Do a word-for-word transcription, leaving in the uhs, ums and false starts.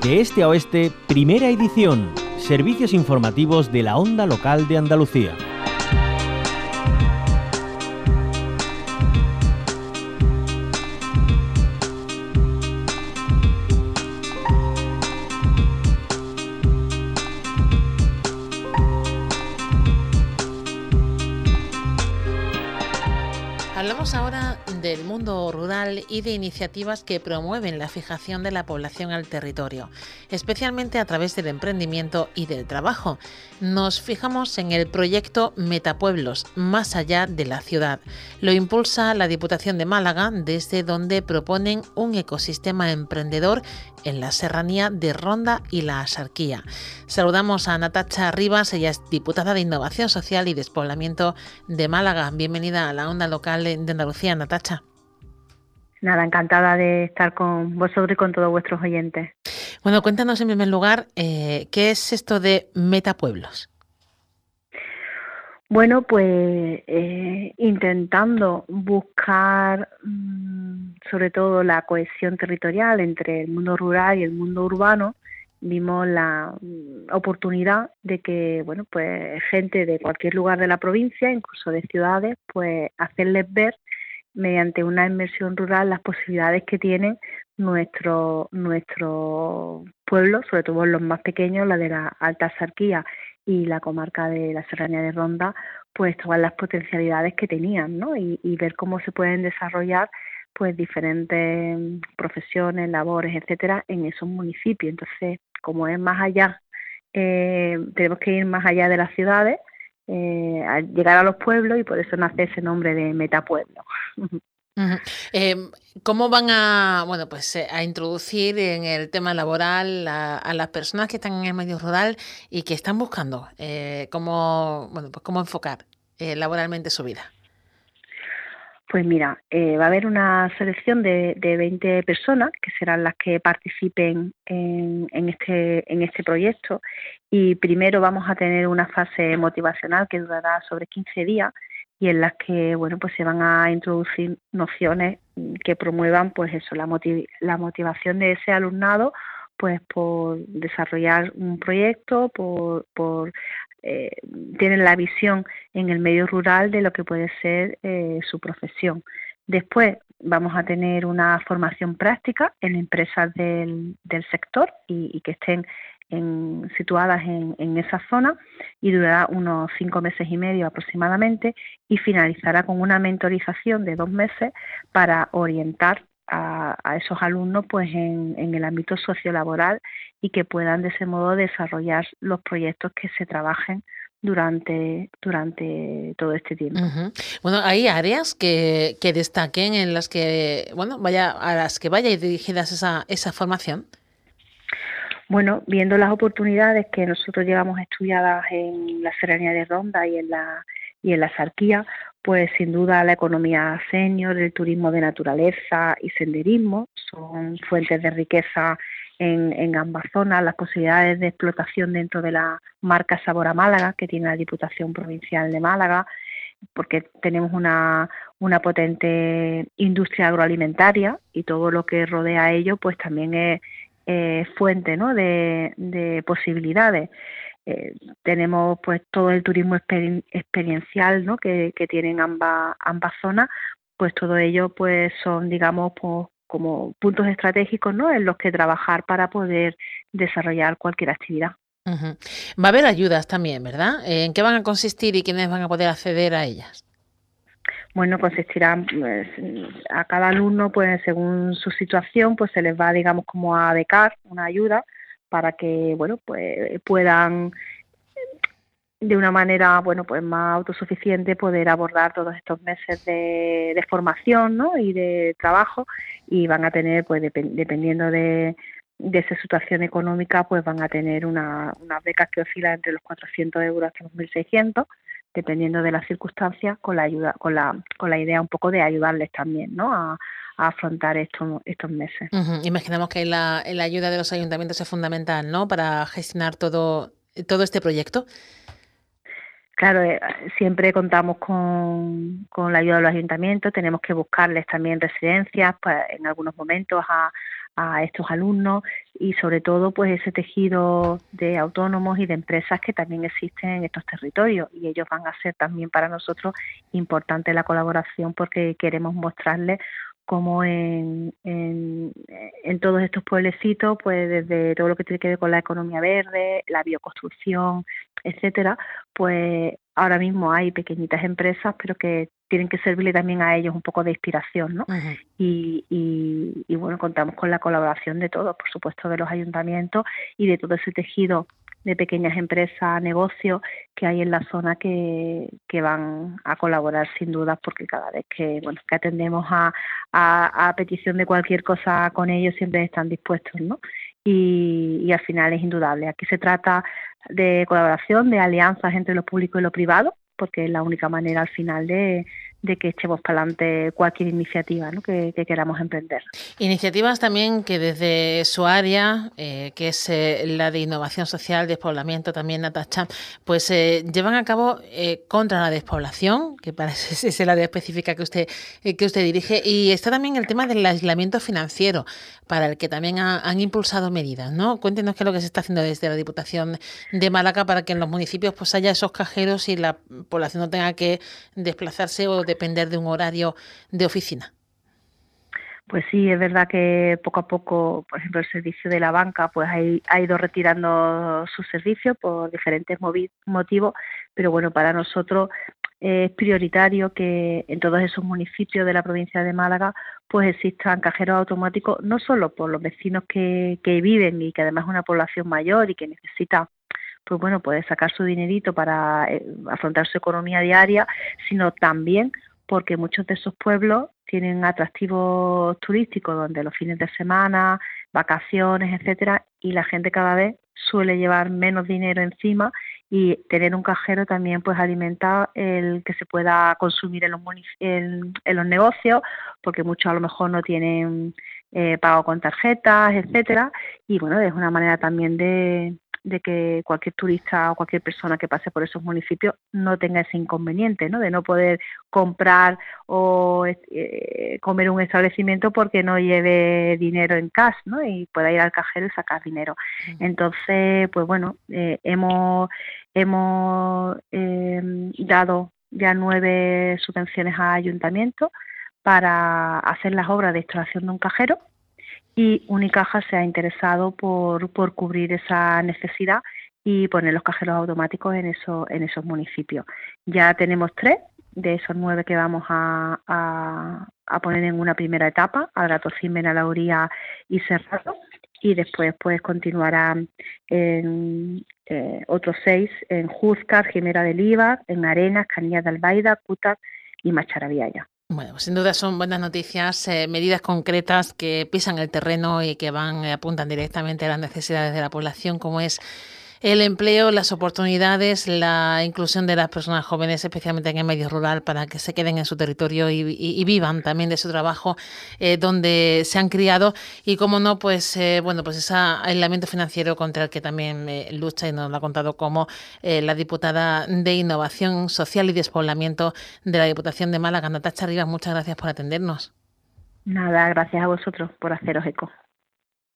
De este a oeste, primera edición. Servicios informativos de la Onda Local de Andalucía. Hablamos ahora del mundo rural y de iniciativas que promueven la fijación de la población al territorio, especialmente a través del emprendimiento y del trabajo. Nos fijamos en el proyecto Metapueblos, más allá de la ciudad. Lo impulsa la Diputación de Málaga, desde donde proponen un ecosistema emprendedor en la serranía de Ronda y la Axarquía. Saludamos a Natacha Rivas, ella es diputada de Innovación Social y Despoblamiento de Málaga. Bienvenida a la Onda Local de Andalucía, Natacha. Nada, encantada de estar con vosotros y con todos vuestros oyentes. Bueno, cuéntanos en primer lugar, eh, ¿qué es esto de Metapueblos? Bueno, pues eh, intentando buscar mmm, sobre todo la cohesión territorial entre el mundo rural y el mundo urbano, vimos la mm, oportunidad de que, bueno, pues gente de cualquier lugar de la provincia, incluso de ciudades, pues hacerles ver mediante una inmersión rural las posibilidades que tienen nuestros nuestro pueblos, sobre todo los más pequeños, la de la Alta Axarquía y la comarca de la Serranía de Ronda, pues todas las potencialidades que tenían, ¿no? Y, y ver cómo se pueden desarrollar pues diferentes profesiones, labores, etcétera, en esos municipios. Entonces, como es más allá, eh, tenemos que ir más allá de las ciudades, eh, a llegar a los pueblos, y por eso nace ese nombre de Metapueblo. Uh-huh. Eh, ¿Cómo van a, bueno, pues eh, a introducir en el tema laboral a, a las personas que están en el medio rural y que están buscando eh, cómo, bueno, pues cómo enfocar eh, laboralmente su vida? Pues mira, eh, va a haber una selección de, de veinte personas que serán las que participen en, en, este, en este proyecto, y primero vamos a tener una fase motivacional que durará sobre quince días, y en las que, bueno, pues se van a introducir nociones que promuevan pues eso, la, motiv- la motivación de ese alumnado, pues por desarrollar un proyecto, por, por eh, tienen la visión en el medio rural de lo que puede ser eh, su profesión. Después vamos a tener una formación práctica en empresas del, del sector y, y que estén en, situadas en, en esa zona, y durará unos cinco meses y medio aproximadamente, y finalizará con una mentorización de dos meses para orientar a, a esos alumnos pues en, en el ámbito sociolaboral, y que puedan de ese modo desarrollar los proyectos que se trabajen durante durante todo este tiempo. Uh-huh. Bueno, hay áreas que, que destaquen en las que, bueno, vaya a las que vaya dirigidas esa, esa formación. Bueno, viendo las oportunidades que nosotros llevamos estudiadas en la Serranía de Ronda y en la y en la Axarquía, pues sin duda la economía senior, el turismo de naturaleza y senderismo son fuentes de riqueza en, en ambas zonas. Las posibilidades de explotación dentro de la marca Sabor a Málaga, que tiene la Diputación Provincial de Málaga, porque tenemos una, una potente industria agroalimentaria, y todo lo que rodea a ello pues también es eh, fuente, ¿no?, de, de posibilidades. Eh, tenemos pues todo el turismo exper- experiencial, ¿no?, que, que tienen ambas ambas zonas, pues todo ello pues son, digamos, pues como puntos estratégicos, ¿no?, en los que trabajar para poder desarrollar cualquier actividad. Uh-huh. Va a haber ayudas también, ¿verdad? ¿En qué van a consistir y quiénes van a poder acceder a ellas? Bueno, consistirán pues, a cada alumno, pues según su situación, pues se les va, digamos, como a becar una ayuda para que, bueno, pues puedan de una manera, bueno, pues más autosuficiente poder abordar todos estos meses de, de formación, ¿no?, y de trabajo, y van a tener, pues dep- dependiendo de, de esa situación económica, pues van a tener una, unas becas que oscilan entre los cuatrocientos euros hasta los mil seiscientos, dependiendo de las circunstancias, con la ayuda, con la, con la idea un poco de ayudarles también, ¿no?, a, a afrontar estos, estos meses. Uh-huh. Imaginamos que la, la ayuda de los ayuntamientos es fundamental, ¿no?, para gestionar todo, todo este proyecto. Claro, eh, siempre contamos con, con la ayuda de los ayuntamientos. Tenemos que buscarles también residencias, pues en algunos momentos a, a estos alumnos y sobre todo pues ese tejido de autónomos y de empresas que también existen en estos territorios, y ellos van a ser también para nosotros importante la colaboración porque queremos mostrarles cómo en, en, en todos estos pueblecitos, pues desde todo lo que tiene que ver con la economía verde, la bioconstrucción, etcétera, pues ahora mismo hay pequeñitas empresas, pero que tienen que servirle también a ellos un poco de inspiración, ¿no? Ujú. Y, y, y bueno, contamos con la colaboración de todos, por supuesto, de los ayuntamientos y de todo ese tejido de pequeñas empresas, negocios que hay en la zona que, que van a colaborar sin duda, porque cada vez que bueno que atendemos a, a, a petición de cualquier cosa con ellos siempre están dispuestos, ¿no? Y, y al final es indudable. Aquí se trata de colaboración, de alianzas entre lo público y lo privado, porque es la única manera al final de, de que echemos para adelante cualquier iniciativa, ¿no? que, que queramos emprender. Iniciativas también que desde su área, eh, que es eh, la de innovación social, despoblamiento también, Natacha, pues eh, llevan a cabo eh, contra la despoblación, que parece es el área específica que usted, eh, que usted dirige, y está también el tema del aislamiento financiero, para el que también ha, han impulsado medidas, ¿no? Cuéntenos qué es lo que se está haciendo desde la Diputación de Málaga para que en los municipios pues haya esos cajeros y la población no tenga que desplazarse o depender de un horario de oficina. Pues sí, es verdad que poco a poco, por ejemplo, el servicio de la banca pues ha, ha ido retirando sus servicios por diferentes movi- motivos, pero bueno, para nosotros es prioritario que en todos esos municipios de la provincia de Málaga pues existan cajeros automáticos, no solo por los vecinos que, que viven y que además es una población mayor y que necesita pues bueno, puede sacar su dinerito para eh, afrontar su economía diaria, sino también porque muchos de esos pueblos tienen atractivos turísticos donde los fines de semana, vacaciones, etcétera, y la gente cada vez suele llevar menos dinero encima, y tener un cajero también pues alimenta el que se pueda consumir en los munic- en, en los negocios, porque muchos a lo mejor no tienen eh, pago con tarjetas, etcétera, y bueno, es una manera también de de que cualquier turista o cualquier persona que pase por esos municipios no tenga ese inconveniente, ¿no? De no poder comprar o eh, comer en un establecimiento porque no lleve dinero en cash, ¿no? Y pueda ir al cajero y sacar dinero. Entonces, pues bueno, eh, hemos hemos eh, dado ya nueve subvenciones a ayuntamientos para hacer las obras de instalación de un cajero, y Unicaja se ha interesado por, por cubrir esa necesidad y poner los cajeros automáticos en, eso, en esos municipios. Ya tenemos tres de esos nueve que vamos a, a, a poner en una primera etapa: Algacín, Benalauría y Serrano, y después pues continuarán en eh, otros seis en Júzcar, Jimera del Iba, en Arenas, Canillas de Albaida, Cútar y Macharabiaya. Bueno, pues sin duda son buenas noticias, eh, medidas concretas que pisan el terreno y que van, eh, apuntan directamente a las necesidades de la población, como es el empleo, las oportunidades, la inclusión de las personas jóvenes, especialmente en el medio rural, para que se queden en su territorio y, y, y vivan también de su trabajo eh, donde se han criado. Y como no, pues eh, bueno, pues ese aislamiento financiero contra el que también eh, lucha, y nos lo ha contado como eh, la diputada de Innovación Social y Despoblamiento de la Diputación de Málaga, Natacha Rivas. Muchas gracias por atendernos. Nada, gracias a vosotros por haceros eco.